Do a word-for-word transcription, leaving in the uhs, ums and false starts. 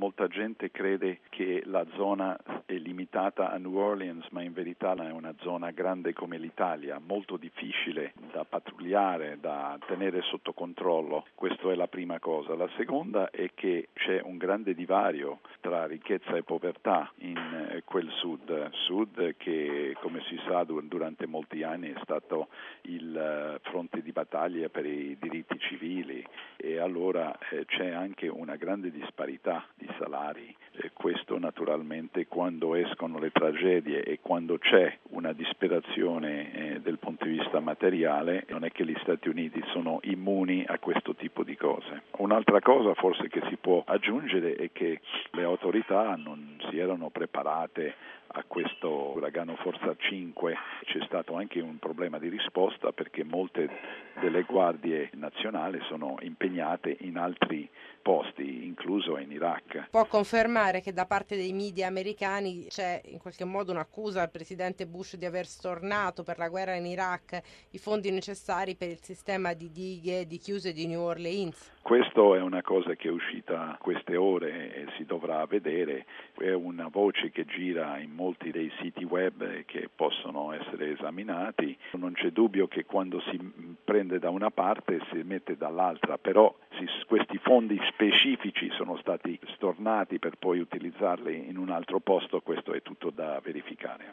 molta gente crede che la zona è limitata a New Orleans, ma in verità è una zona grande come l'Italia, molto difficile da pattugliare, da tenere sotto controllo. Questa è la prima cosa. La seconda è che c'è un grande divario tra ricchezza e povertà in quel sud, sud che come si sa durante molti anni è stato il fronte di battaglia per i diritti civili, e allora eh, c'è anche una grande disparità di salari. E questo naturalmente, quando escono le tragedie e quando c'è una disperazione eh, del punto di vista materiale, non è che gli Stati Uniti sono immuni a questo tipo di cose. Un'altra cosa forse che si può aggiungere è che le autorità non si erano preparate a questo uragano forza cinque. C'è stato anche un problema di risposta perché molte delle guardie nazionali sono impegnate in altri posti, incluso in Iraq. Può confermare che da parte dei media americani c'è in qualche modo un'accusa al presidente Bush di aver stornato per la guerra in Iraq i fondi necessari per il sistema di dighe di chiuse di New Orleans? Questo è una cosa che è uscita queste ore e si dovrà vedere, è una voce che gira in molti dei siti web che possono essere esaminati. Non c'è dubbio che quando si prende da una parte si mette dall'altra, però si, questi fondi specifici sono stati stornati per poi utilizzarli in un altro posto, questo è tutto da verificare.